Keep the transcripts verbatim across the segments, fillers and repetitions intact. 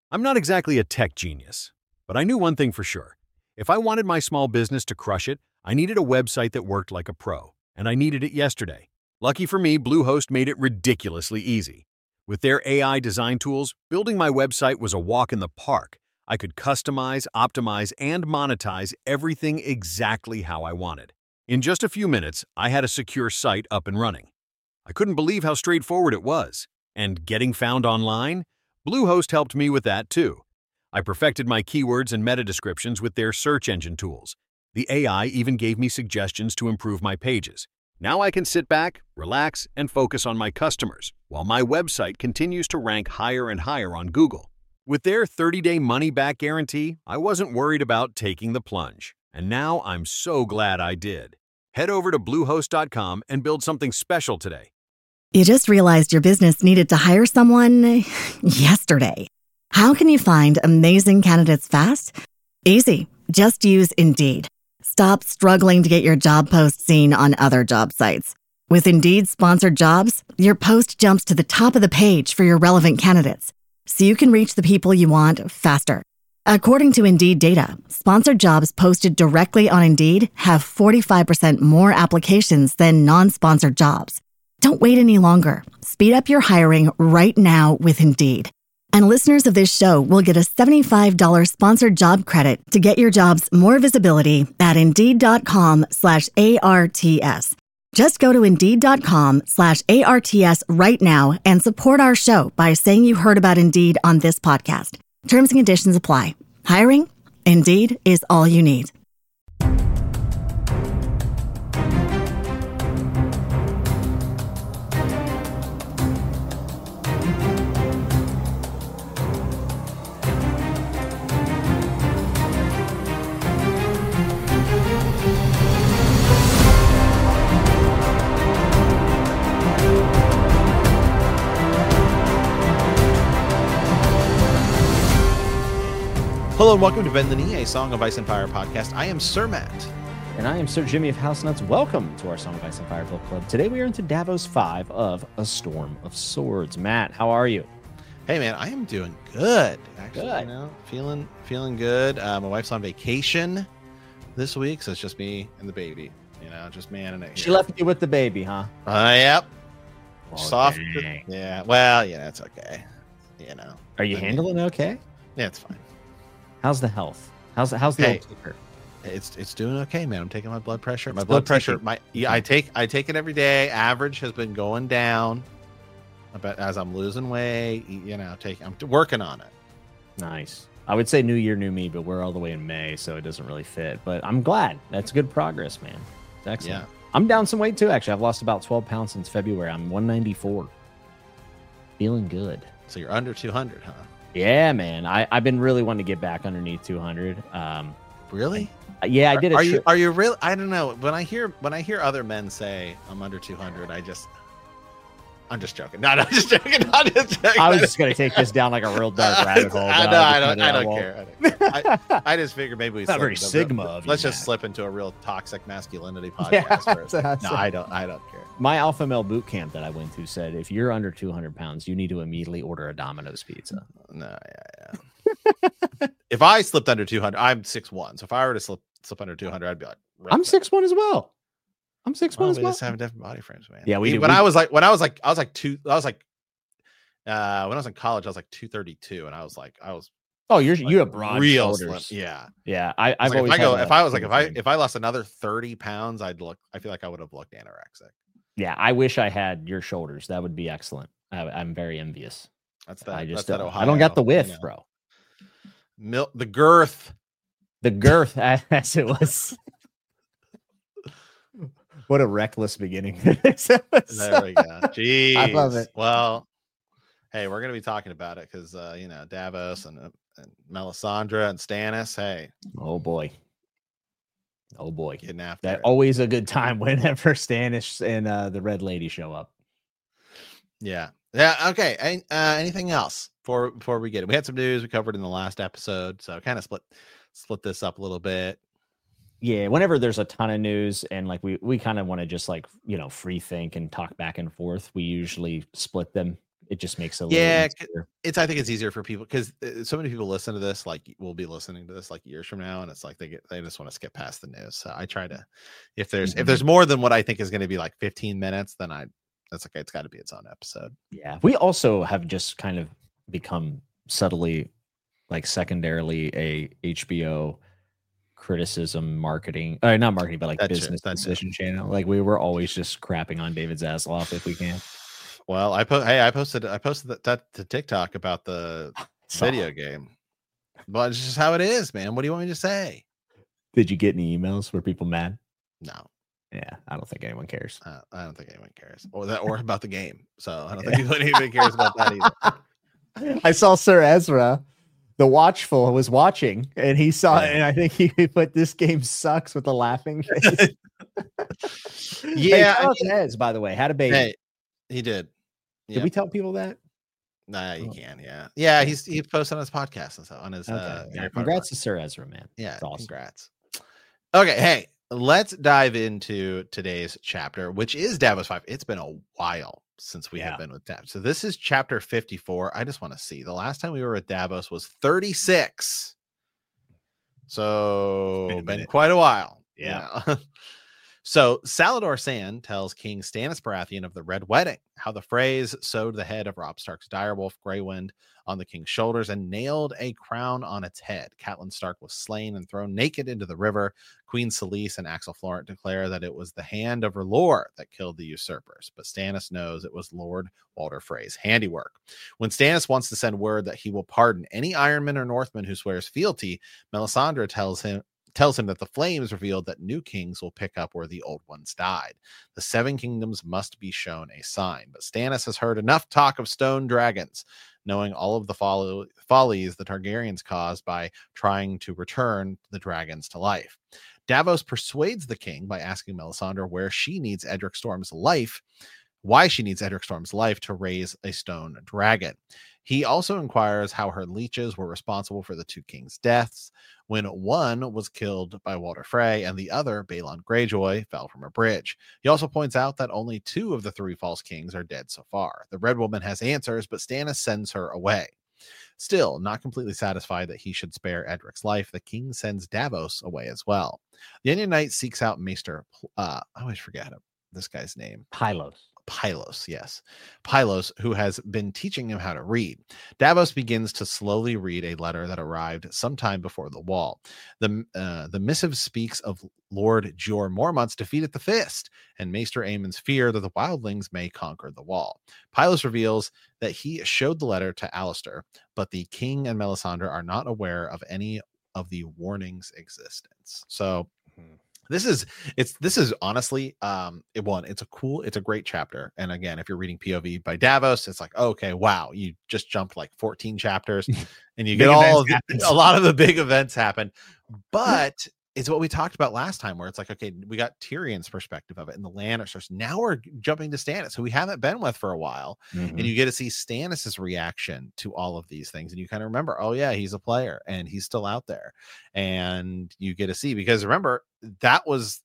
I'm not exactly a tech genius, but I knew one thing for sure. If I wanted my small business to crush it, I needed a website that worked like a pro, and I needed it yesterday. Lucky for me, Bluehost made it ridiculously easy. With their A I design tools, building my website was a walk in the park. I could customize, optimize, and monetize everything exactly how I wanted. In just a few minutes, I had a secure site up and running. I couldn't believe how straightforward it was. And getting found online? Bluehost helped me with that too. I perfected my keywords and meta descriptions with their search engine tools. The A I even gave me suggestions to improve my pages. Now I can sit back, relax, and focus on my customers, while my website continues to rank higher and higher on Google. With their thirty-day money-back guarantee, I wasn't worried about taking the plunge. And now I'm so glad I did. Head over to bluehost dot com and build something special today. You just realized your business needed to hire someone yesterday. How can you find amazing candidates fast? Easy. Just use Indeed. Stop struggling to get your job post seen on other job sites. With Indeed sponsored jobs, your post jumps to the top of the page for your relevant candidates, so you can reach the people you want faster. According to Indeed data, sponsored jobs posted directly on Indeed have forty-five percent more applications than non-sponsored jobs. Don't wait any longer. Speed up your hiring right now with Indeed. And listeners of this show will get a seventy-five dollars sponsored job credit to get your jobs more visibility at Indeed.com slash ARTS. Just go to Indeed.com slash ARTS right now and support our show by saying you heard about Indeed on this podcast. Terms and conditions apply. Hiring? Indeed is all you need. Hello and welcome to Bend the Knee, a Song of Ice and Fire podcast. I am Sir Matt. And I am Sir Jimmy of House Nuts. Welcome to our Song of Ice and Fire Book Club. Today we are into Davos five of A Storm of Swords. Matt, how are you? Hey man, I am doing good. Actually, Good. you know, feeling feeling good. Uh, my wife's on vacation this week, so it's just me and the baby. You know, just man and it. She left you with the baby, huh? Uh, yep. Oh, Soft. dang. Yeah. Well, yeah, it's okay. You know. Are you I mean, handling it okay? Yeah, it's fine. How's the health? How's the how's the Hey. old ticker? It's it's doing okay, man. I'm taking my blood pressure. My Still blood pressure. taking- My yeah, I take I take it every day. Average has been going down. But as I'm losing weight, you know, take I'm working on it. Nice. I would say new year, new me, but we're all the way in May, so it doesn't really fit. But I'm glad. That's good progress, man. It's excellent. Yeah. I'm down some weight too, actually. I've lost about twelve pounds since February. I'm one ninety-four. Feeling good. So you're under two hundred, huh? Yeah, man. I, I've been really wanting to get back underneath two hundred. Um, Really? yeah, I did. A Are you trip- are you really? I don't know. When I hear when I hear other men say I'm under two hundred, I just I'm just joking. No, no, I'm just joking. I'm just joking. I was just gonna take this down like a real dark rabbit hole. I but know. I'll I just don't. I let don't it care. I, don't care. I, I just figured maybe we Not slip very into a- Sigma of you, Let's just Matt. slip into a real toxic masculinity podcast. Yeah, where- that's- no, I don't. I don't care. My alpha male boot camp that I went to said if you're under two hundred pounds, you need to immediately order a Domino's pizza. No, yeah, yeah. If I slipped under two hundred, I'm six one. So if I were to slip slip under two hundred, I'd be like, right I'm there. six one as well. I'm six one Well, as we well. just have different body frames, man. Yeah, we do. When We- I was like, when I was like, I was like two. I was like, uh, when I was in college, I was like two thirty-two, and I was like, I was Oh, you're like, you have broad real shoulders. slim. Yeah, Yeah, I, I I've was like, always if I go, had a if I was like, slim if I frame. if I lost another thirty pounds, I'd look. I feel like I would have looked anorexic. Yeah, I wish I had your shoulders. That would be excellent. I, I'm very envious. That's that. I that's just that don't, Ohio. I don't got the you width, know. bro. Mil- the girth. The girth, as it was. What a reckless beginning to this episode. There we go. Jeez. I love it. Well, hey, we're gonna be talking about it because uh, you know Davos and, uh, and Melisandre and Stannis. Hey, Oh boy. Oh boy. getting after That it. always a good time whenever Stannis and uh, the Red Lady show up. Yeah. Yeah. Okay. Any- Uh, anything else before before we get it? We had some news we covered in the last episode, so kind of split split this up a little bit. Yeah, whenever there's a ton of news and like we we kind of want to just like, you know, free think and talk back and forth, we usually split them it just makes it a Yeah, little c- easier. it's I think it's easier for people because so many people listen to this. Like we'll be listening to this like years from now, and it's like they get they just want to skip past the news. So I try to, if there's if Mhm. there's more than what I think is going to be like fifteen minutes, then I that's okay. It's got to be its own episode. Yeah, we also have just kind of become subtly, like secondarily, a H B O criticism marketing, uh, not marketing, but like That's true, business that's true. decision channel. Like we were always just crapping on David Zaslav if we can. Well, I put hey, I posted I posted that, that to TikTok about the So, video game. But it's just how it is, man. What do you want me to say? did you get any emails? Were people mad? No, Yeah, I don't think anyone cares. uh, I don't think anyone cares, or that, or about the game. So I don't think anybody cares about that either. I saw Sir Ezra, the watchful, was watching, and he saw Yeah. it, and I think he put this game sucks with a laughing face. Yeah, hey, I Charles mean- Hez, by the way, had a baby. Hey, he did. Did Yep. we tell people that? Nah, you Oh. can. Yeah, yeah. He's he posted on his podcast and so on his. Okay. Uh, Yeah, Harry Potter congrats podcast. to Sir Ezra, man. Yeah, It's awesome. congrats. Okay, hey, let's dive into today's chapter, which is Davos five. It's been a while since we Yeah. have been with Davos. So this is chapter fifty-four. I just want to see. The last time we were with Davos was thirty-six. So Been a been minute. quite a while. Yeah. Yeah. So Salador Sand tells King Stannis Baratheon of the Red Wedding, how the Freys sewed the head of Robb Stark's direwolf Greywind on the king's shoulders and nailed a crown on its head. Catelyn Stark was slain and thrown naked into the river. Queen Selyse and Axel Florent declare that it was the hand of R'hllor that killed the usurpers, but Stannis knows it was Lord Walder Frey's handiwork. When Stannis wants to send word that he will pardon any Ironman or Northman who swears fealty, Melisandre tells him tells him that the flames revealed that new kings will pick up where the old ones died. The seven kingdoms must be shown a sign, but Stannis has heard enough talk of stone dragons, knowing all of the follow- follies the Targaryens caused by trying to return the dragons to life. Davos persuades the king by asking Melisandre where she needs Edric Storm's life, why she needs Edric Storm's life to raise a stone dragon. He also inquires how her leeches were responsible for the two kings' deaths, when one was killed by Walder Frey and the other, Balon Greyjoy, fell from a bridge. He also points out that only two of the three false kings are dead so far. The Red Woman has answers, but Stannis sends her away. Still, not completely satisfied that he should spare Edric's life, the king sends Davos away as well. The Onion Knight seeks out Maester, uh, I always forget him, this guy's name. Pylos. Pylos, yes. Pylos, who has been teaching him how to read. Davos begins to slowly read a letter that arrived sometime before the wall. The, uh, the missive speaks of Lord Jeor Mormont's defeat at the Fist and Maester Aemon's fear that the wildlings may conquer the wall. Pylos reveals that he showed the letter to Alistair, but the king and Melisandre are not aware of any of the warning's existence. So this is it's this is honestly um it one it's a cool it's a great chapter. And again, if you're reading P O V by Davos, it's like, okay, wow, you just jumped like fourteen chapters and you get Big all of events the, happens. a lot of the big events happen. But it's what we talked about last time, where it's like, okay, we got Tyrion's perspective of it and the Lannisters. Now we're jumping to Stannis, who we haven't been with for a while. Mhm. And you get to see Stannis's reaction to all of these things, and you kind of remember, oh yeah, he's a player and he's still out there. And you get to see, because remember, that was,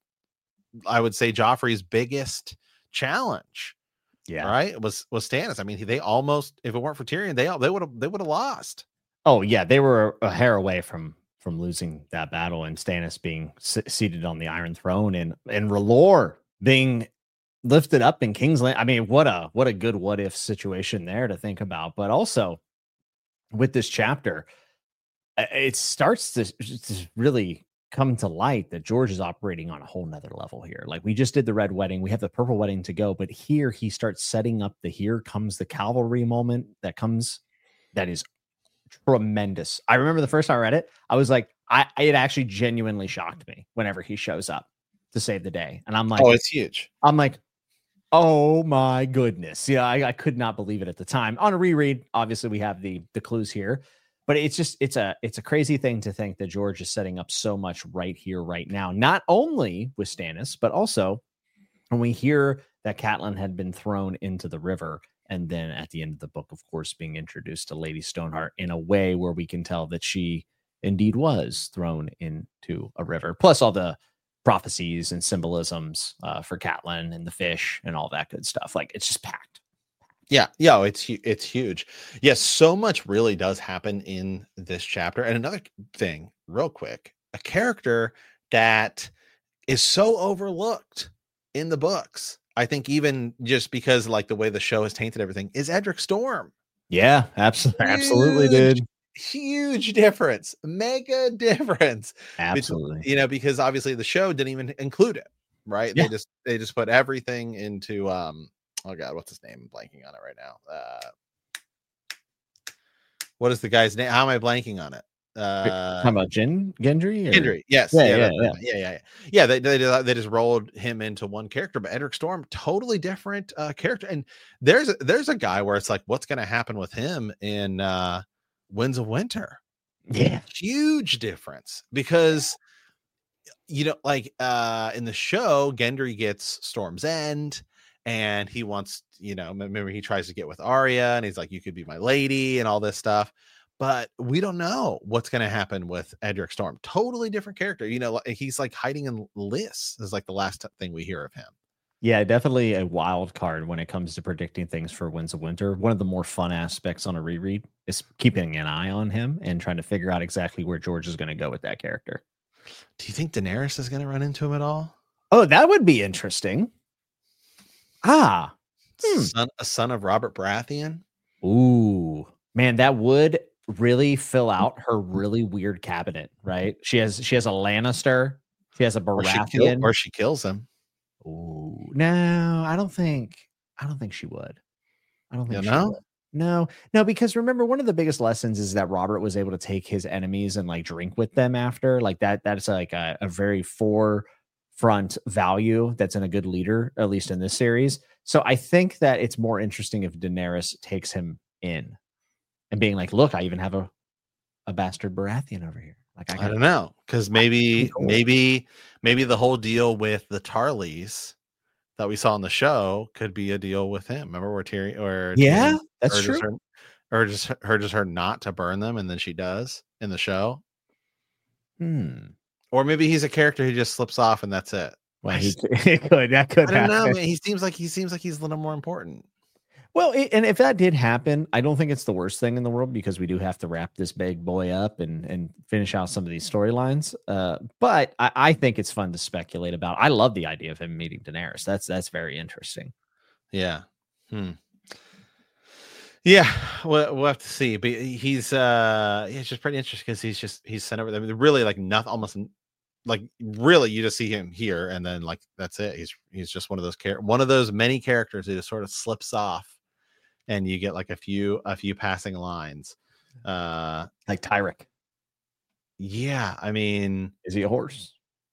I would say, Joffrey's biggest challenge, Yeah. right? Was was Stannis. I mean, he, they almost, if it weren't for Tyrion, they they would have they would have lost. Oh yeah, they were a hair away from from losing that battle, and Stannis being s- seated on the Iron Throne, and and R'hllor being lifted up in King's Land. I mean, what a what a good what if situation there to think about. But also with this chapter, uh, it starts to, to really come to light that George is operating on a whole nother level here. Like, we just did the Red Wedding, we have the Purple Wedding to go, but here he starts setting up the here comes the cavalry moment that comes that is tremendous. I remember the first time I read it, I was like, I it actually genuinely shocked me whenever he shows up to save the day. And I'm like, Oh, it's huge. I'm like, oh my goodness. Yeah, I, I could not believe it at the time. On a reread, obviously we have the the clues here, but it's just it's a it's a crazy thing to think that George is setting up so much right here, right now, not only with Stannis, but also when we hear that Catelyn had been thrown into the river. And then at the end of the book, of course, being introduced to Lady Stoneheart in a way where we can tell that she indeed was thrown into a river, plus all the prophecies and symbolisms uh, for Catelyn and the fish and all that good stuff. Like, it's just packed. Yeah, yeah, it's hu- it's huge. Yes, so much really does happen in this chapter. And another thing, real quick, a character that is so overlooked in the books. I think even just because like the way the show has tainted everything is Edric Storm. Yeah, absolutely, absolutely, Huge, dude. huge difference, mega difference. between- Absolutely. you know, because obviously the show didn't even include it, right? Yeah. They just they just put everything into um. Oh God, what's his name? I'm blanking on it right now. Uh, what is the guy's name? How am I blanking on it? Uh, Talking about Gen Gendry? Or? Gendry. Yes. Yeah, Yeah. yeah, that's- yeah. Yeah. Yeah. Yeah. Yeah. They, they, they just rolled him into one character, but Edric Storm, totally different uh, character. And there's a, there's a guy where it's like, what's going to happen with him in uh, Winds of Winter? Yeah. Huge difference because, you know, like uh, in the show, Gendry gets Storm's End. And he wants, you know, remember he tries to get with Arya and he's like, you could be my lady and all this stuff. But we don't know what's going to happen with Edric Storm. Totally different character. You know, he's like hiding in lists is like the last thing we hear of him. Yeah, definitely a wild card when it comes to predicting things for Winds of Winter. One of the more fun aspects on a reread is keeping an eye on him and trying to figure out exactly where George is going to go with that character. Do you think Daenerys is going to run into him at all? Oh, that would be interesting. Ah, hmm. son, a son of Robert Baratheon. Ooh, man, that would really fill out her really weird cabinet, right? She has she has a Lannister, she has a Or she, Baratheon, kill, or she kills him. Ooh, no, I don't think I don't think she would. I don't think You she know? would. No, no, because remember, one of the biggest lessons is that Robert was able to take his enemies and like drink with them after. Like that, that's like a, a very forefront value that's in a good leader, at least in this series. So I think that it's more interesting if Daenerys takes him in and being like, look, I even have a, a bastard Baratheon over here. Like I, I got don't know. Because maybe, cool. maybe, maybe the whole deal with the Tarleys that we saw on the show could be a deal with him. Remember where Tyrion or Yeah, Tyrion that's urges true. Her, or just her just her not to burn them, and then she does in the show. Hmm. Or maybe he's a character who just slips off and that's it. Well, I he s- could. That could I don't know, happen. man. He seems like he seems like he's a little more important. Well, it, and if that did happen, I don't think it's the worst thing in the world because we do have to wrap this big boy up and and finish out some of these storylines. Uh, but I, I think it's fun to speculate about. I love the idea of him meeting Daenerys. That's that's very interesting. Yeah. Hmm. Yeah, we'll, we'll have to see. But he's uh yeah, it's just pretty interesting because he's just he's sent over them. Really like nothing, almost like really you just see him here and then like that's it. He's he's just one of those char- one of those many characters who just sort of slips off and you get like a few a few passing lines. Uh Like Tyrick, yeah, I mean is he a horse?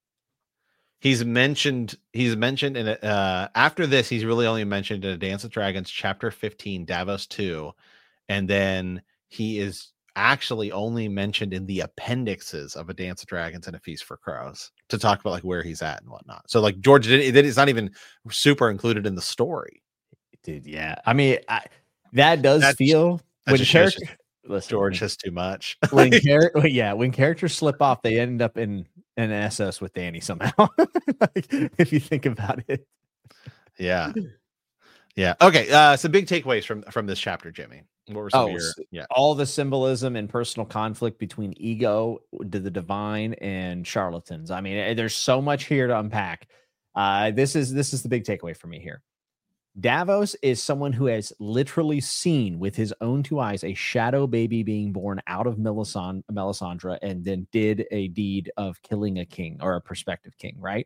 he's mentioned he's mentioned in a, uh after this he's really only mentioned in a Dance with Dragons chapter fifteen Davos two, and then he is actually only mentioned in the appendixes of A Dance with Dragons and A Feast for Crows to talk about like where he's at and whatnot. So like George did it's not even super included in the story. Dude, yeah. I mean, I, that does That's- feel that when just shows character. Listen, George when- has too much. when char- yeah, when characters slip off, they end up in an S S with Danny somehow. Like, if you think about it. yeah. Yeah. Okay. Uh some big takeaways from from this chapter, Jimmy. What were some Oh, of your so- yeah. All the symbolism and personal conflict between ego to the divine and charlatans. I mean, eh, there's so much here to unpack. Uh, this is this is the big takeaway for me here. Davos is someone who has literally seen with his own two eyes a shadow baby being born out of Melisand- Melisandre and then did a deed of killing a king or a prospective king, right?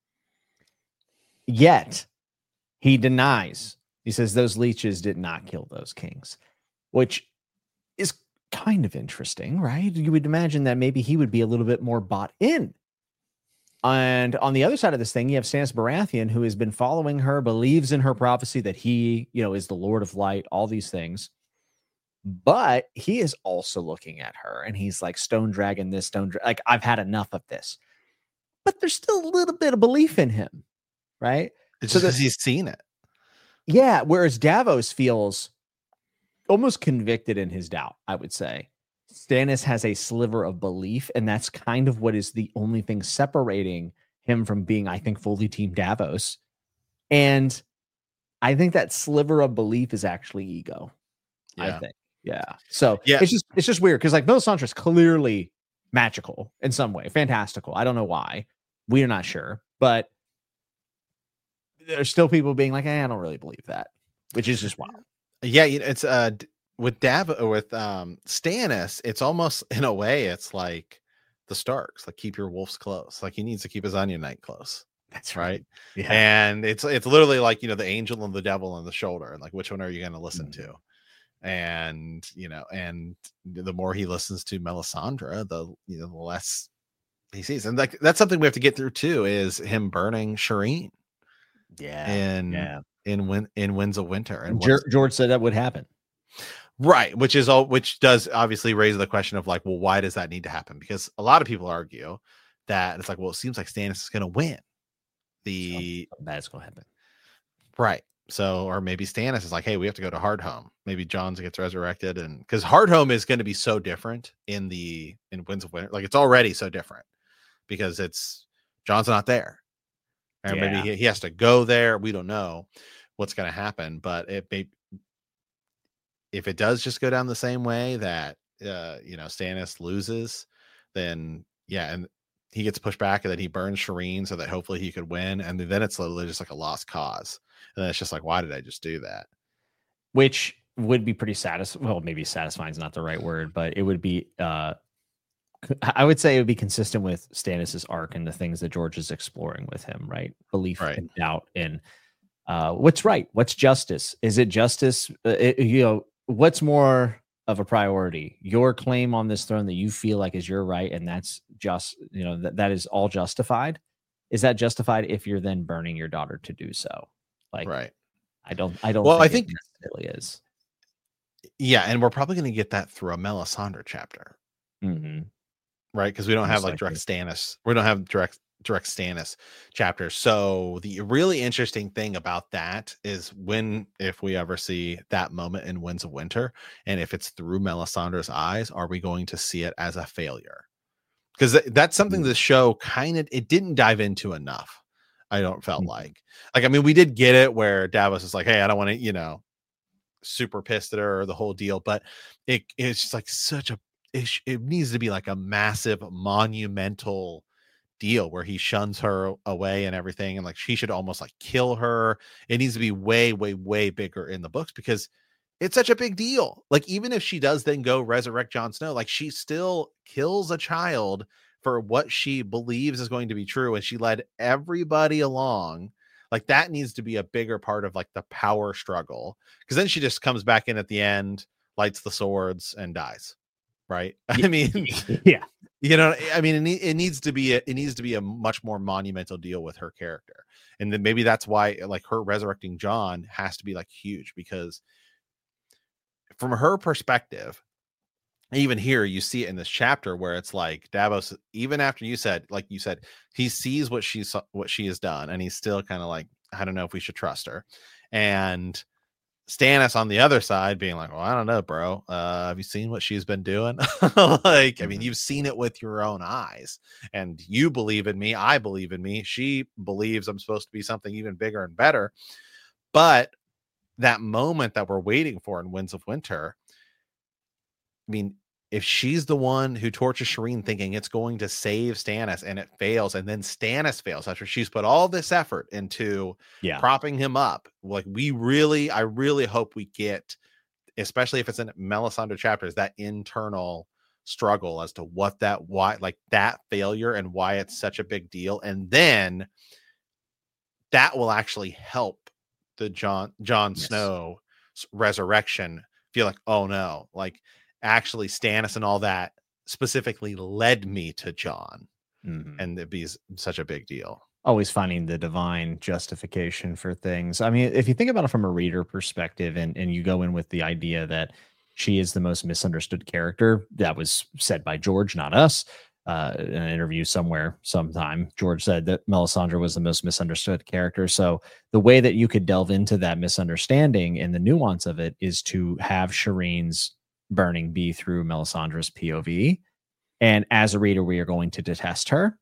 Yet he denies. He says those leeches did not kill those kings, which is kind of interesting, right? You would imagine that maybe he would be a little bit more bought in. And on the other side of this thing, you have Stannis Baratheon, who has been following her, believes in her prophecy that he, you know, is the Lord of Light, all these things. But he is also looking at her and he's like, Stone Dragon, this Stone Dragon, like, I've had enough of this. But there's still a little bit of belief in him, right? It's so just because he's seen it. Yeah. Whereas Davos feels almost convicted in his doubt, I would say. Stannis has a sliver of belief, and that's kind of what is the only thing separating him from being, I think, fully Team Davos. And I think that sliver of belief is actually ego. Yeah. I think. Yeah. So Yeah. it's just it's just weird because like Melisandre is clearly magical in some way, fantastical. I don't know why. We're not sure, but there's still people being like, hey, I don't really believe that, which is just wild. Yeah, you know, it's uh with Dav with um Stannis, it's almost in a way, it's like the Starks, like keep your wolves close. Like he needs to keep his onion knight close. That's right. Yeah. And it's it's literally like, you know, the angel and the devil on the shoulder, and like which one are you going to listen Mm-hmm. to? And you know, and the more he listens to Melisandre, the you know, the less he sees. And like that's something we have to get through too, is him burning Shireen. Yeah. In yeah. in win in Winds of Winter. And George, George said that would happen. Right, which is all which does obviously raise the question of like, well, why does that need to happen? Because a lot of people argue that it's like, well, it seems like Stannis is going to win. The Something bad's going to happen. Right. So, or maybe Stannis is like, hey, we have to go to Hardhome. Maybe Jon gets resurrected, and because Hardhome is going to be so different in the in Winds of Winter, like it's already so different because it's Jon's not there, and Yeah. maybe he, he has to go there. We don't know what's going to happen, but it may if it does just go down the same way that uh, you know Stannis loses, then yeah, and he gets pushed back, and then he burns Shireen so that hopefully he could win, and then it's literally just like a lost cause. And then it's just like, why did I just do that? Which would be pretty satisfying. Well, maybe satisfying is not the right word, but it would be, uh, I would say it would be consistent with Stannis's arc and the things that George is exploring with him, right? Belief Right. and doubt in uh, what's right, what's justice. Is it justice? Uh, it, you know, what's more of a priority? Your claim on this throne that you feel like is your right, and that's just, you know, that, that is all justified. Is that justified if you're then burning your daughter to do so? Like, right. I don't, I don't Well, think I think it necessarily is. Yeah, and we're probably going to get that through a Melisandre chapter, Mm-hmm. right? Because we don't have Most like direct likely. Stannis. We don't have direct direct Stannis chapters. So the really interesting thing about that is when, if we ever see that moment in Winds of Winter, and if it's through Melisandre's eyes, are we going to see it as a failure? Because th- that's something Mm. the show kind of it didn't dive into enough. I don't felt Mhm. like like I mean we did get it where Davos is like, hey, I don't want to, you know, super pissed at her or the whole deal, but it it's just like such a it, sh- it needs to be like a massive monumental deal where he shuns her away and everything, and like she should almost like kill her. It needs to be way way way bigger in the books because it's such a big deal. Like even if she does then go resurrect Jon Snow, like she still kills a child for what she believes is going to be true, and she led everybody along. Like that needs to be a bigger part of like the power struggle, because then she just comes back in at the end, lights the swords, and dies. Right? I mean, Yeah. you know, I mean, it, ne- it needs to be a, it needs to be a much more monumental deal with her character, and then maybe that's why like her resurrecting Jon has to be like huge, because from her perspective, even here you see it in this chapter where it's like Davos, even after you said, like you said, he sees what she's what she has done, and he's still kind of like, I don't know if we should trust her. And Stannis on the other side being like, well, I don't know, bro. Uh, have you seen what she's been doing? Like, I mean, you've seen it with your own eyes, and you believe in me. I believe in me. She believes I'm supposed to be something even bigger and better. But that moment that we're waiting for in Winds of Winter, I mean, if she's the one who tortures Shireen thinking it's going to save Stannis and it fails, and then Stannis fails after she's put all this effort into Yeah. propping him up, like we really, I really hope we get, especially if it's in Melisandre chapters, that internal struggle as to what that, why, like that failure and why it's such a big deal. And then that will actually help the Jon, Jon Yes. Snow resurrection feel like, oh no, like, actually Stannis and all that specifically led me to Jon, Mhm. and it'd be such a big deal. Always finding the divine justification for things. I mean, if you think about it from a reader perspective, and, and you go in with the idea that she is the most misunderstood character, that was said by George, not us. Uh, in an interview somewhere, sometime, George said that Melisandre was the most misunderstood character. So the way that you could delve into that misunderstanding and the nuance of it is to have Shireen's burning be through Melisandre's P O V. And as a reader, we are going to detest her.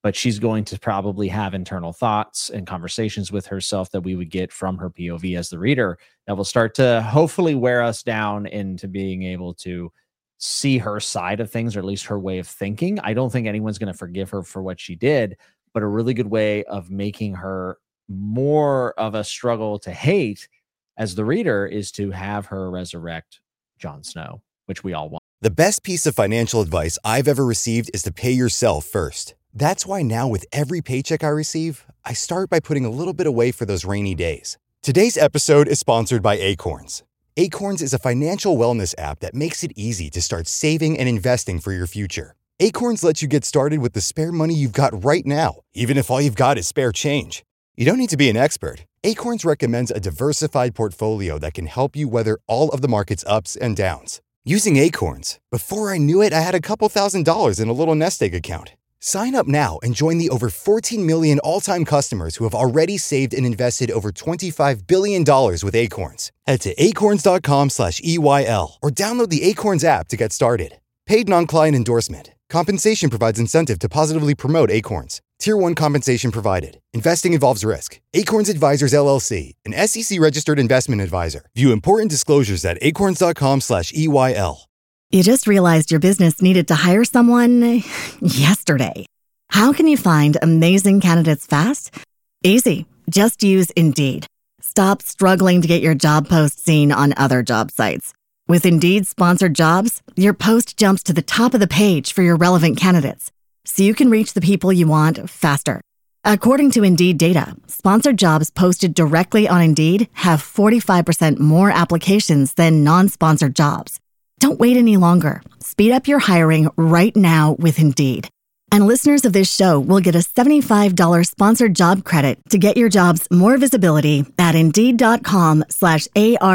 but she's going to probably have internal thoughts and conversations with herself that we would get from her P O V as the reader that will start to hopefully wear us down into being able to see her side of things, or at least her way of thinking. I don't think anyone's going to forgive her for what she did, but a really good way of making her more of a struggle to hate as the reader is to have her resurrect Jon Snow, which we all want. The best piece of financial advice I've ever received is to pay yourself first. That's why now with every paycheck I receive, I start by putting a little bit away for those rainy days. Today's episode is sponsored by Acorns. Acorns is a financial wellness app that makes it easy to start saving and investing for your future. Acorns lets you get started with the spare money you've got right now, even if all you've got is spare change. You don't need to be an expert. Acorns recommends a diversified portfolio that can help you weather all of the market's ups and downs. Using Acorns, before I knew it, I had a couple thousand dollars in a little nest egg account. Sign up now and join the over fourteen million all-time customers who have already saved and invested over twenty-five billion dollars with Acorns. Head to acorns.com slash EYL or download the Acorns app to get started. Paid non-client endorsement. Compensation provides incentive to positively promote Acorns. Tier one compensation provided. Investing involves risk. Acorns Advisors, L L C, an S E C-registered investment advisor. View important disclosures at acorns.com slash EYL. You just realized your business needed to hire someone yesterday. How can you find amazing candidates fast? Easy. Just use Indeed. Stop struggling to get your job post seen on other job sites. With Indeed sponsored jobs, your post jumps to the top of the page for your relevant candidates, so you can reach the people you want faster. According to Indeed data, sponsored jobs posted directly on Indeed have forty-five percent more applications than non-sponsored jobs. Don't wait any longer. Speed up your hiring right now with Indeed. And listeners of this show will get a seventy-five dollars sponsored job credit to get your jobs more visibility at Indeed.com slash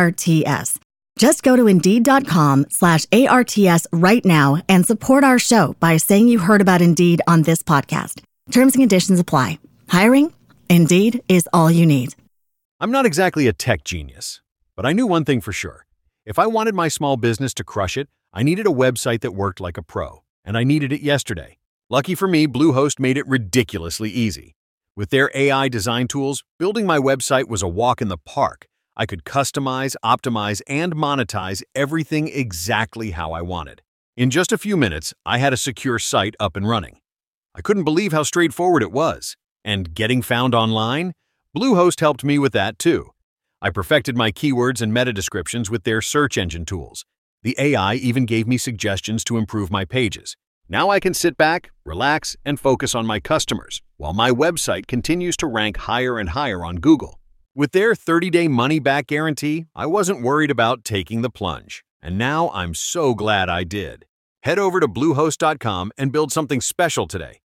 ARTS. Just go to Indeed.com slash ARTS right now and support our show by saying you heard about Indeed on this podcast. Terms and conditions apply. Hiring? Indeed is all you need. I'm not exactly a tech genius, but I knew one thing for sure. If I wanted my small business to crush it, I needed a website that worked like a pro, and I needed it yesterday. Lucky for me, Bluehost made it ridiculously easy. With their A I design tools, building my website was a walk in the park. I could customize, optimize, and monetize everything exactly how I wanted. In just a few minutes, I had a secure site up and running. I couldn't believe how straightforward it was. And getting found online? Bluehost helped me with that too. I perfected my keywords and meta descriptions with their search engine tools. The A I even gave me suggestions to improve my pages. Now I can sit back, relax, and focus on my customers, while my website continues to rank higher and higher on Google. With their thirty-day money-back guarantee, I wasn't worried about taking the plunge. And now I'm so glad I did. Head over to Bluehost dot com and build something special today.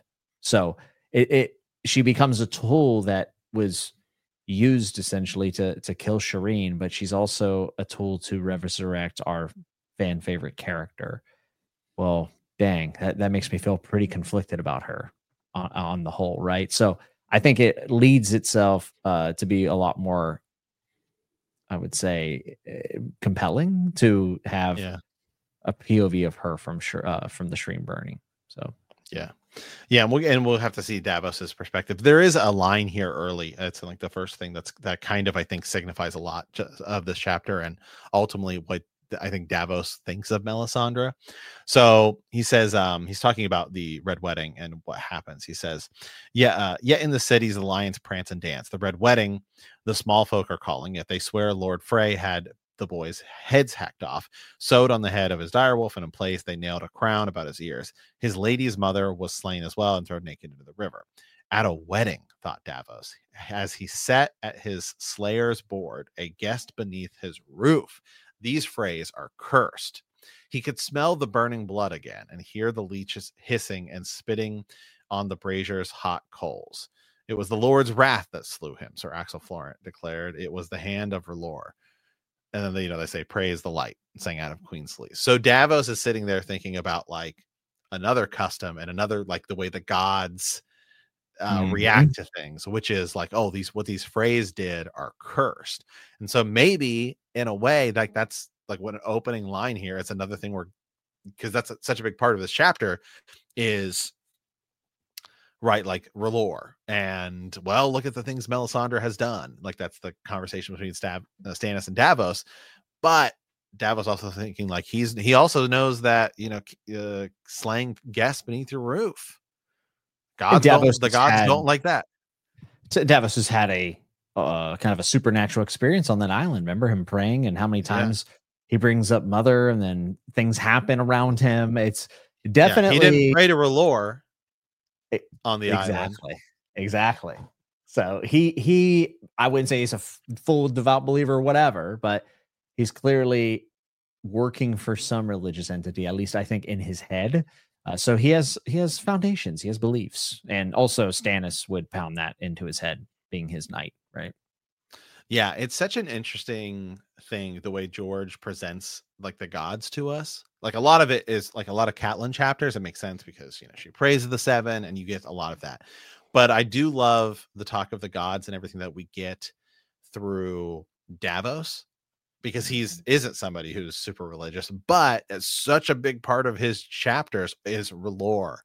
So it, it she becomes a tool that was used essentially to to kill Shireen, but she's also a tool to resurrect our fan favorite character. Well, dang, that, that makes me feel pretty conflicted about her on, on the whole, right? So I think it leads itself uh, to be a lot more, I would say, uh, compelling to have Yeah. a P O V of her from uh, from the Shireen burning. So Yeah. Yeah, and we'll, and we'll have to see Davos's perspective. There is a line here early. It's like the first thing that's that kind of I think signifies a lot just of this chapter and ultimately what I think Davos thinks of Melisandre. So he says um, he's talking about the Red Wedding and what happens. He says, "Yeah, uh, yet in the cities the lions prance and dance. The Red Wedding, the small folk are calling it. They swear Lord Frey had the boys' heads hacked off, sewed on the head of his direwolf, and in place they nailed a crown about his ears. His lady's mother was slain as well and thrown naked into the river. At a wedding," thought Davos, as he sat at his slayer's board, a guest beneath his roof. These Freys are cursed. He could smell the burning blood again and hear the leeches hissing and spitting on the brazier's hot coals. It was the Lord's wrath that slew him, Sir Axel Florent declared. It was the hand of R'hllor. And then they, you know, they say, "Praise the light," sang out of Queensleys. So Davos is sitting there thinking about like another custom and another, like the way the gods uh, mm-hmm. react to things, which is like, oh, these, what these Freys did are cursed. And so maybe in a way, like that's like what an opening line here. It's another thing where, because that's a, such a big part of this chapter is right? Like R'hllor, and well, look at the things Melisandre has done. Like that's the conversation between Stab, uh, Stannis and Davos. But Davos also thinking like he's he also knows that you know uh, slaying guests beneath your roof. Gods don't, the gods had, don't like that. Davos has had a uh, kind of a supernatural experience on that island. Remember him praying and how many times yeah. he brings up Mother, and then things happen around him. It's definitely yeah, he didn't pray to R'hllor on the exactly, island. Exactly. So he he I wouldn't say he's a f- full devout believer or whatever, but he's clearly working for some religious entity, at least I think in his head. Uh, so he has he has foundations, he has beliefs, and also Stannis would pound that into his head, being his knight, right? Yeah, it's such an interesting thing the way George presents like the gods to us. Like a lot of it is like a lot of Catelyn chapters. It makes sense because you know she praises the seven, and you get a lot of that. But I do love the talk of the gods and everything that we get through Davos, because he's isn't somebody who's super religious, but it's such a big part of his chapters is R'hllor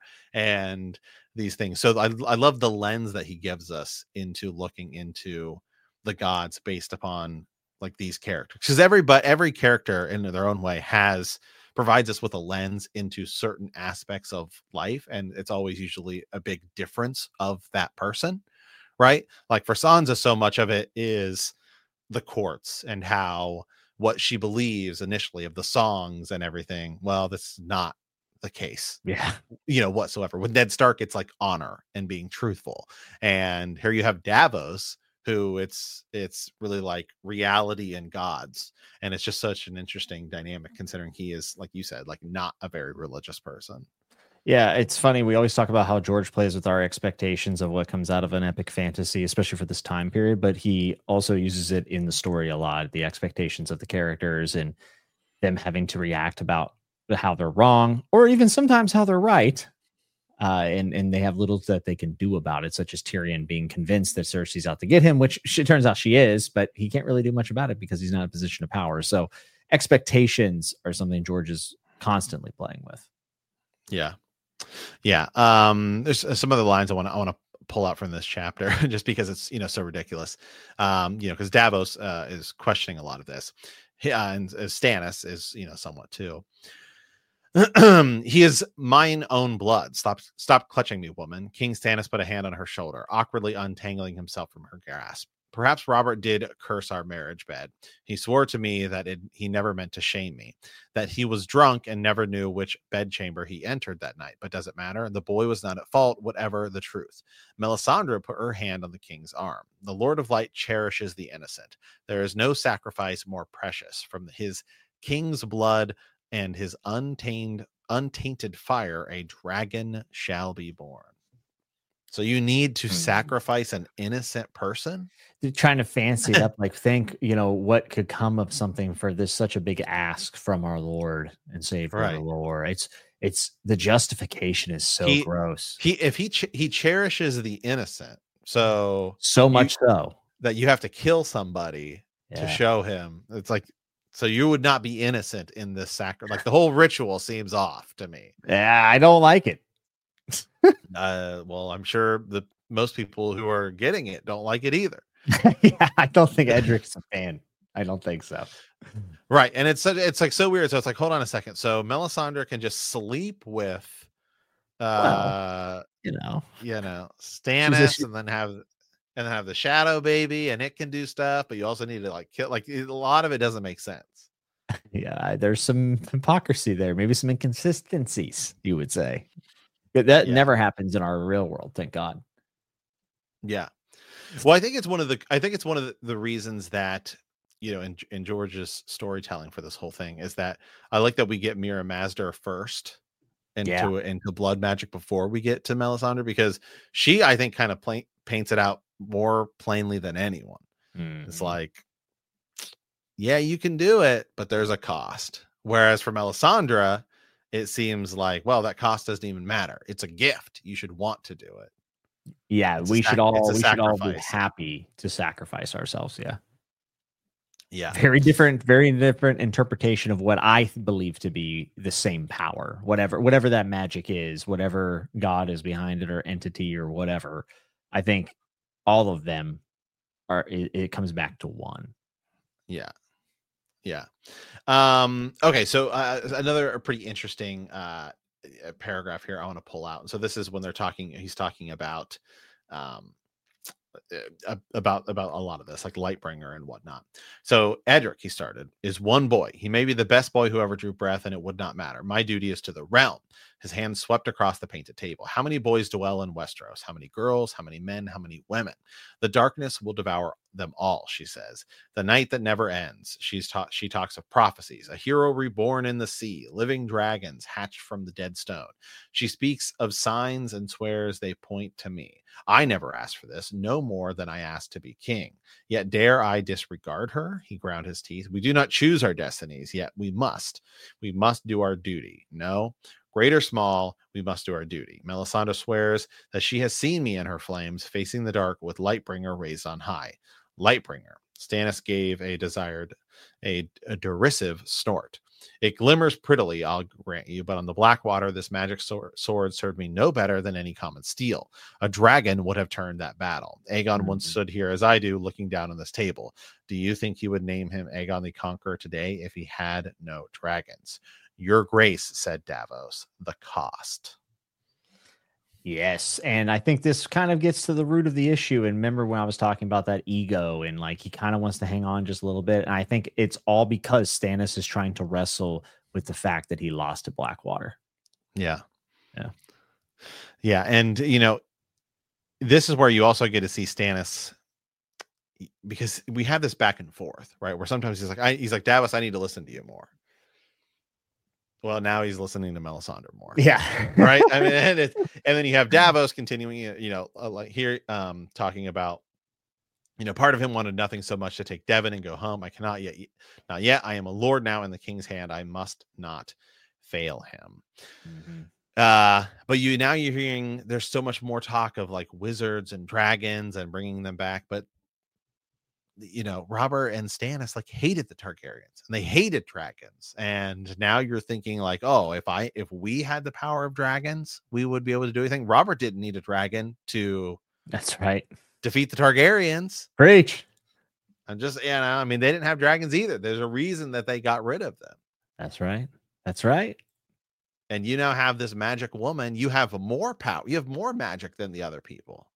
and these things. So I, I love the lens that he gives us into looking into the gods based upon like these characters, because every but every character in their own way has provides us with a lens into certain aspects of life, and it's always usually a big difference of that person, right? Like for Sansa, so much of it is the courts and how what she believes initially of the songs and everything. Well, that's not the case, yeah, you know, whatsoever. With Ned Stark, it's like honor and being truthful, and here you have Davos, who it's it's really like reality and gods, and it's just such an interesting dynamic considering he is, like you said, like not a very religious person. Yeah, it's funny. We always talk about how George plays with our expectations of what comes out of an epic fantasy, especially for this time period, but he also uses it in the story a lot, the expectations of the characters and them having to react about how they're wrong, or even sometimes how they're right. Uh, and, and they have little that they can do about it, such as Tyrion being convinced that Cersei's out to get him, which it turns out she is, but he can't really do much about it because he's not in a position of power. So expectations are something George is constantly playing with. Yeah. Yeah. Um, there's some other lines I want to, I want to pull out from this chapter just because it's, you know, so ridiculous. Um, you know, because Davos uh, is questioning a lot of this. Yeah, and uh, Stannis is, you know, somewhat too. He is mine own blood. Stop, stop clutching me, woman. King Stannis put a hand on her shoulder, awkwardly untangling himself from her grasp. Perhaps Robert did curse our marriage bed. He swore to me that it, he never meant to shame me, that he was drunk and never knew which bedchamber he entered that night. But does it matter? The boy was not at fault, whatever the truth. Melisandre put her hand on the king's arm. The Lord of Light cherishes the innocent. There is no sacrifice more precious. From his king's blood and his untainted, untainted fire, a dragon shall be born. So you need to sacrifice an innocent person? They're trying to fancy it up, like think, you know, what could come of something for this such a big ask from our Lord and Savior, right. Lord. It's it's the justification is so he, gross. He if he ch- he cherishes the innocent, so so much you, so that you have to kill somebody yeah. to show him. It's like, so you would not be innocent in this sacrifice. Like the whole ritual seems off to me. Yeah, I don't like it. uh, well, I'm sure the most people who are getting it don't like it either. Yeah, I don't think Edric's a fan. I don't think so. Right, and it's it's like so weird. So it's like, hold on a second. So Melisandre can just sleep with, uh, well, you know, you know, Stannis, and then have and then have the shadow baby, and it can do stuff, but you also need to like kill. Like a lot of it doesn't make sense. Yeah, there's some hypocrisy there, maybe some inconsistencies, you would say. That yeah. never happens in our real world, thank God. Yeah. Well, I think it's one of the I think it's one of the, the reasons that, you know, in, in George's storytelling for this whole thing is that I like that we get Mira Mazder first into yeah. into blood magic before we get to Melisandre, because she, I think, kind of plain, paints it out more plainly than anyone. Mm-hmm. It's like, yeah, you can do it, but there's a cost. Whereas for Melisandre, it seems like, well, that cost doesn't even matter. It's a gift. You should want to do it. Yeah, it's we sac- should all we sacrifice. should all be happy to sacrifice ourselves. Yeah. Yeah. Very different, very different interpretation of what I believe to be the same power, whatever, whatever that magic is, whatever God is behind it or entity or whatever. I think all of them are, it, it comes back to one. Yeah. Yeah. Um, okay. So uh, another pretty interesting uh, paragraph here I want to pull out. So this is when they're talking, he's talking about, um, uh, about about a lot of this, like Lightbringer and whatnot. So Edric, he started, is one boy. He may be the best boy who ever drew breath, and it would not matter. My duty is to the realm. His hand swept across the painted table. How many boys dwell in Westeros? How many girls? How many men? How many women? The darkness will devour them all, she says. The night that never ends. She's ta- she talks of prophecies, a hero reborn in the sea, living dragons hatched from the dead stone. She speaks of signs and swears they point to me. I never asked for this, no more than I asked to be king. Yet dare I disregard her? He ground his teeth. We do not choose our destinies, yet we must. We must do our duty. No, great or small, we must do our duty. Melisandre swears that she has seen me in her flames, facing the dark with Lightbringer raised on high. Lightbringer. Stannis gave a desired, a, a derisive snort. It glimmers prettily, I'll grant you, but on the Blackwater, this magic sword, sword served me no better than any common steel. A dragon would have turned that battle. Aegon mm-hmm. once stood here as I do, looking down on this table. Do you think you would name him Aegon the Conqueror today if he had no dragons? Your grace, said Davos, the cost. Yes, and I think this kind of gets to the root of the issue. And remember when I was talking about that ego and like he kind of wants to hang on just a little bit. And I think it's all because Stannis is trying to wrestle with the fact that he lost to Blackwater. Yeah. Yeah. Yeah. And, you know, this is where you also get to see Stannis, because we have this back and forth, right? Where sometimes he's like, I, he's like, Davos, I need to listen to you more. Well, now he's listening to Melisandre more. Yeah. Right. I mean, and, it, and then you have Davos continuing, you know, like here, um, talking about, you know, part of him wanted nothing so much to take Devon and go home. I cannot yet, not yet. I am a lord now in the king's hand. I must not fail him. Mm-hmm. Uh, but you, now you're hearing, there's so much more talk of like wizards and dragons and bringing them back. But you know, Robert and Stannis like hated the Targaryens and they hated dragons. And now you're thinking like, oh, if I, if we had the power of dragons, we would be able to do anything. Robert didn't need a dragon to That's right. defeat the Targaryens. Preach. And just, you know, I mean, they didn't have dragons either. There's a reason that they got rid of them. That's right. That's right. And you now have this magic woman. You have more power. You have more magic than the other people.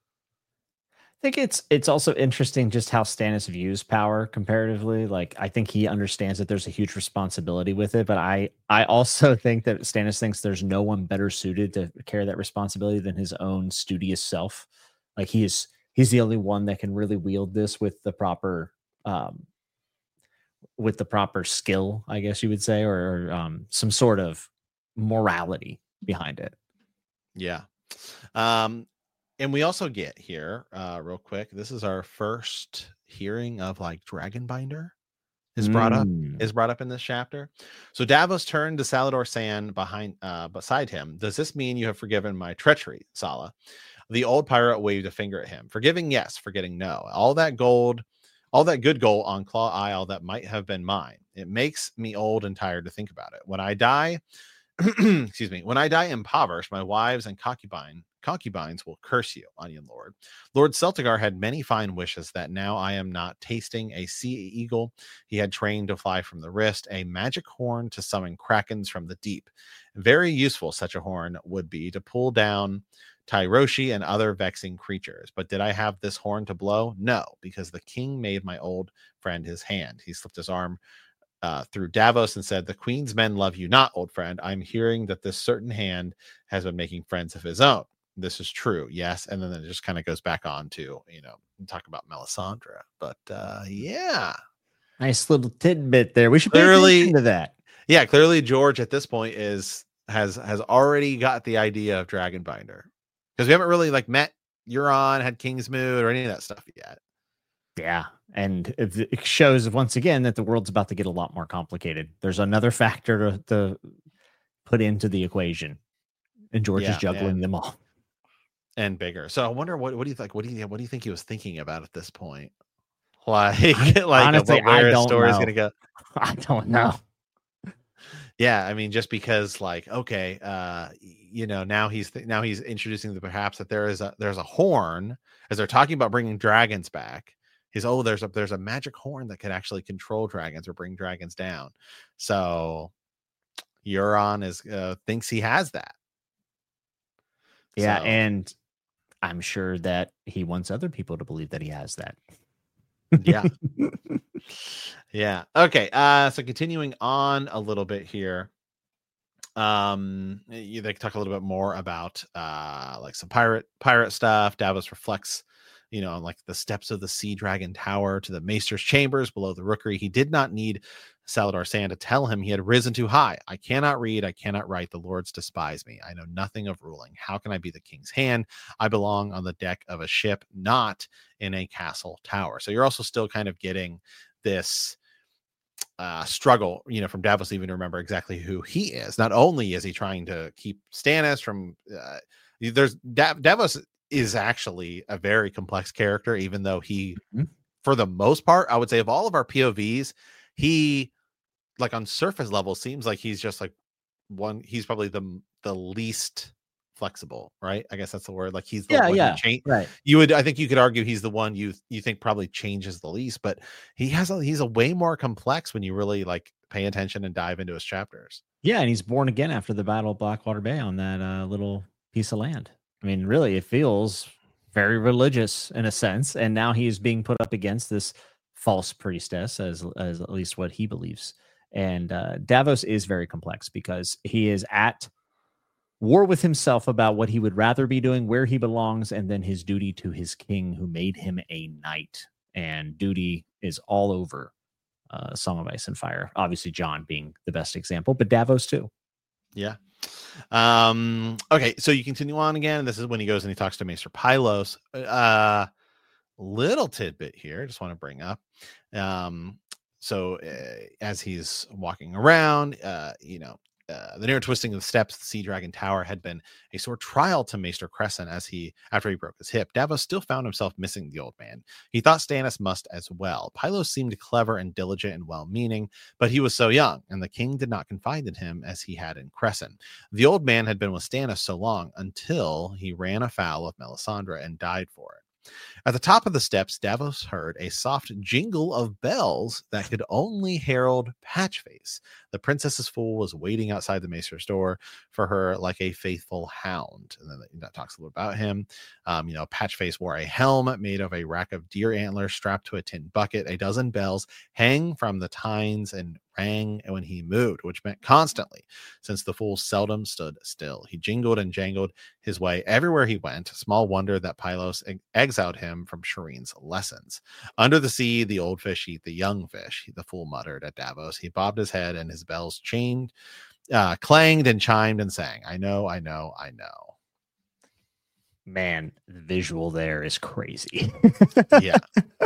I think it's it's also interesting just how Stannis views power comparatively. Like, I think he understands that there's a huge responsibility with it, but I I also think that Stannis thinks there's no one better suited to carry that responsibility than his own studious self. Like, he is he's the only one that can really wield this with the proper um with the proper skill, I guess you would say, or, or um some sort of morality behind it. Yeah. Um And we also get here, uh, real quick. This is our first hearing of like Dragonbinder is brought mm. up is brought up in this chapter. So Davos turned to Salladhor Saan behind, uh, beside him. Does this mean you have forgiven my treachery, Sala? The old pirate waved a finger at him. Forgiving, yes. Forgetting, no. All that gold, all that good gold on Claw Isle that might have been mine. It makes me old and tired to think about it. When I die, excuse me, when I die impoverished, my wives and concubine. concubines will curse you, Onion Lord. Lord Celtigar had many fine wishes that now I am not tasting a sea eagle he had trained to fly from the wrist, a magic horn to summon krakens from the deep. Very useful such a horn would be to pull down Tyroshi and other vexing creatures. But did I have this horn to blow? No, because the king made my old friend his hand. He slipped his arm Uh, through Davos and said, the queen's men love you not, old friend. I'm hearing that this certain hand has been making friends of his own. This is true. Yes. And then it just kind of goes back on to, you know, talk about Melisandre. But uh, yeah. Nice little tidbit there. We should clearly pay attention to that. Yeah. Clearly George at this point is, has, has already got the idea of Dragonbinder, because we haven't really like met Euron, had Kingsmoot or any of that stuff yet. Yeah. And it shows once again that the world's about to get a lot more complicated. There's another factor to, to put into the equation, and George yeah, is juggling and, them all. And bigger. So I wonder what what do you think? What do you what do you think he was thinking about at this point? Like, like honestly, what, where I his don't story is know. going to go. I don't know. Yeah, I mean, just because, like, okay, uh, you know, now he's th- now he's introducing the perhaps that there is a there's a horn as they're talking about bringing dragons back. He's oh, there's a there's a magic horn that can actually control dragons or bring dragons down. So Euron is uh, thinks he has that. Yeah, So, and I'm sure that he wants other people to believe that he has that. yeah. Yeah. Okay. Uh, so continuing on a little bit here. Um, you, they talk a little bit more about uh like some pirate pirate stuff. Davos reflects, you know, on like the steps of the Sea Dragon Tower to the Maester's chambers below the Rookery. He did not need Salladhor Saan to tell him he had risen too high. I cannot read, I cannot write. The lords despise me. I know nothing of ruling. How can I be the king's hand? I belong on the deck of a ship, not in a castle tower. So you're also still kind of getting this uh struggle, you know, from Davos even to remember exactly who he is. Not only is he trying to keep Stannis from uh there's da- Davos is actually a very complex character, even though he mm-hmm. for the most part, I would say of all of our P O Vs, he like on surface level seems like he's just like one he's probably the the least flexible, right? I guess that's the word. Like he's the yeah, one yeah, change. Right. You would, I think, you could argue he's the one you you think probably changes the least, but he has a he's a way more complex when you really like pay attention and dive into his chapters. Yeah, and he's born again after the Battle of Blackwater Bay on that uh, little piece of land. I mean, really, it feels very religious in a sense, and now he is being put up against this false priestess, as as at least what he believes. And uh, Davos is very complex because he is at war with himself about what he would rather be doing, where he belongs, and then his duty to his king who made him a knight. And duty is all over uh, Song of Ice and Fire. Obviously, Jon being the best example, but Davos too. Yeah. Um, okay, so you continue on again. This is when he goes and he talks to Maester Pylos. Uh, little tidbit here, just want to bring up. Um, so uh, as he's walking around, uh, you know, Uh, the near twisting of the steps of the Sea Dragon Tower had been a sore trial to Maester Crescent as he, after he broke his hip. Davos still found himself missing the old man. He thought Stannis must as well. Pylos seemed clever and diligent and well-meaning, but he was so young, and the king did not confide in him as he had in Crescent. The old man had been with Stannis so long until he ran afoul of Melisandre and died for it. At the top of the steps, Davos heard a soft jingle of bells that could only herald Patchface. The princess's fool was waiting outside the maester's door for her like a faithful hound. And then that talks a little about him. Um, you know, Patchface wore a helm made of a rack of deer antlers strapped to a tin bucket. A dozen bells hang from the tines and rang when he moved, which meant constantly, since the fool seldom stood still. He jingled and jangled his way everywhere he went. Small wonder that Pylos exiled him from Shireen's lessons. Under the sea, the old fish eat the young fish, the fool muttered at Davos. He bobbed his head and his bells chained, uh, clanged and chimed and sang. I know, I know, I know. Man, the visual there is crazy. Yeah.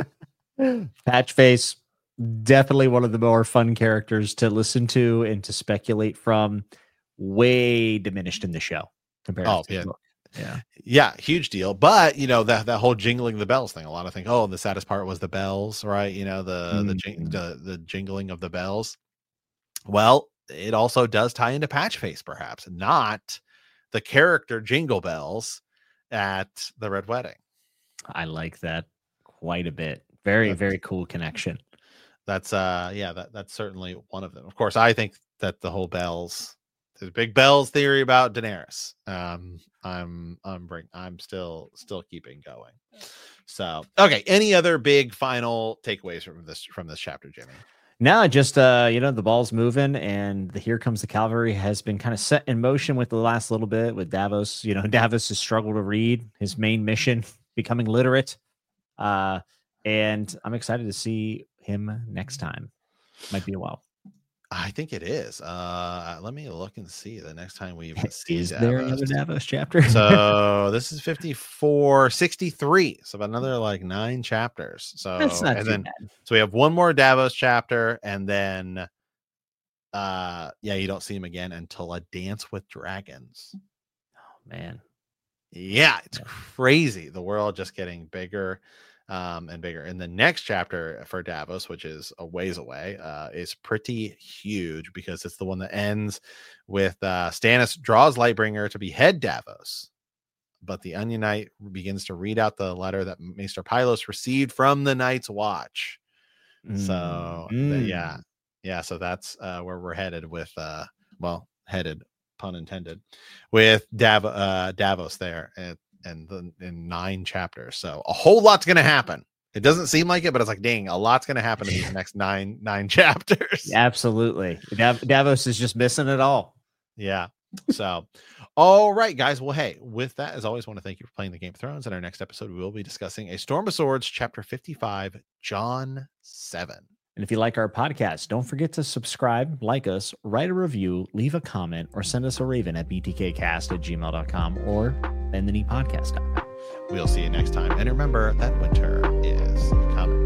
Patchface, definitely one of the more fun characters to listen to and to speculate from. Way diminished in the show compared oh, to yeah. Yeah. Yeah, huge deal. But you know, that that whole jingling the bells thing, a lot of think, oh, the saddest part was the bells, right? You know, the mm-hmm. the, jing- the the jingling of the bells. Well, it also does tie into Patchface, perhaps, not the character Jingle Bells at the Red Wedding. I like that quite a bit. Very, that's, very cool connection. That's uh yeah, that that's certainly one of them. Of course, I think that the whole bells, the big bells theory about Daenerys. Um, I'm I'm bring I'm still still keeping going. So okay, any other big final takeaways from this from this chapter, Jimmy? No, just uh, you know, the ball's moving, and the Here Comes the Cavalry has been kind of set in motion with the last little bit with Davos. You know, Davos has struggled to read his main mission, becoming literate. Uh, and I'm excited to see him next time. Might be a while. I think it is. Uh, let me look and see the next time we even see is Davos. there another Davos chapter? So this is fifty-four, sixty-three. So about another like nine chapters. So that's not and too then bad. So we have one more Davos chapter, and then uh yeah, you don't see him again until A Dance with Dragons. Oh man. Yeah, it's yeah. crazy. The world just getting bigger um, and bigger. And the next chapter for Davos, which is a ways away, uh, is pretty huge because it's the one that ends with uh, Stannis draws Lightbringer to behead Davos. But the Onion Knight begins to read out the letter that Maester Pylos received from the Night's Watch. Mm. So, mm. The, yeah. Yeah. So that's uh, where we're headed with, uh, well, headed, pun intended, with Dav- uh, Davos there and, and the, in nine chapters. So a whole lot's going to happen. It doesn't seem like it, but it's like, dang, a lot's going to happen in these next nine nine chapters. Absolutely. Dav- Davos is just missing it all. Yeah. So, all right, guys. Well, hey, with that, as always, I want to thank you for playing the Game of Thrones. In our next episode, we will be discussing A Storm of Swords, Chapter fifty-five, Jon seven. And if you like our podcast, don't forget to subscribe, like us, write a review, leave a comment, or send us a raven at b t k cast at gmail dot com or bend the knee podcast dot com. We'll see you next time. And remember that winter is coming.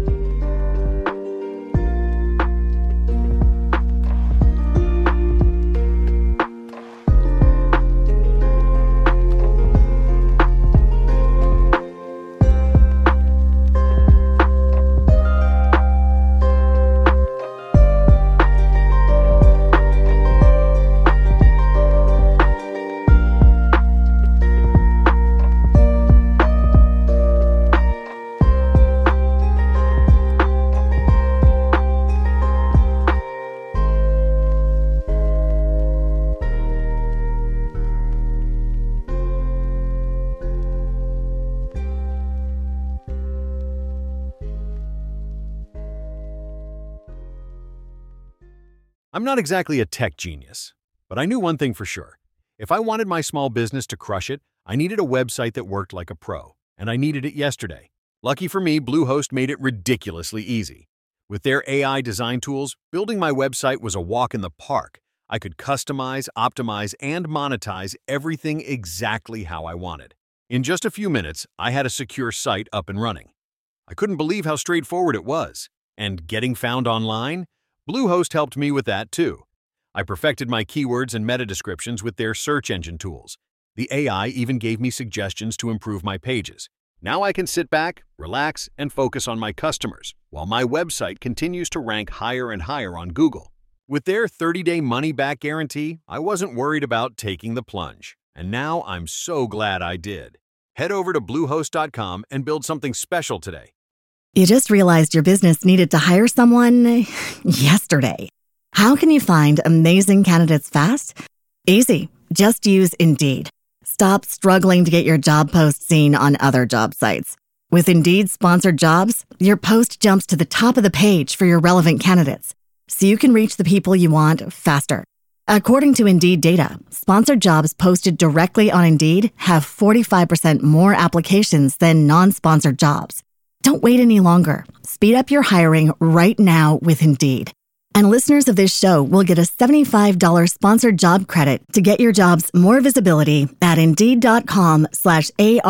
I'm not exactly a tech genius, but I knew one thing for sure. If I wanted my small business to crush it, I needed a website that worked like a pro, and I needed it yesterday. Lucky for me, Bluehost made it ridiculously easy. With their A I design tools, building my website was a walk in the park. I could customize, optimize, and monetize everything exactly how I wanted. In just a few minutes, I had a secure site up and running. I couldn't believe how straightforward it was. And getting found online? Bluehost helped me with that too. I perfected my keywords and meta descriptions with their search engine tools. The A I even gave me suggestions to improve my pages. Now I can sit back, relax, and focus on my customers, while my website continues to rank higher and higher on Google. With their thirty-day money-back guarantee, I wasn't worried about taking the plunge. And now I'm so glad I did. Head over to bluehost dot com and build something special today. You just realized your business needed to hire someone yesterday. How can you find amazing candidates fast? Easy. Just use Indeed. Stop struggling to get your job post seen on other job sites. With Indeed sponsored jobs, your post jumps to the top of the page for your relevant candidates, so you can reach the people you want faster. According to Indeed data, sponsored jobs posted directly on Indeed have forty-five percent more applications than non-sponsored jobs. Don't wait any longer. Speed up your hiring right now with Indeed. And listeners of this show will get a seventy-five dollars sponsored job credit to get your jobs more visibility at Indeed.com slash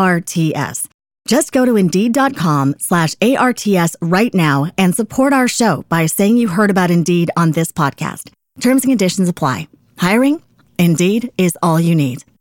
ARTS. Just go to Indeed.com slash ARTS right now and support our show by saying you heard about Indeed on this podcast. Terms and conditions apply. Hiring? Indeed is all you need.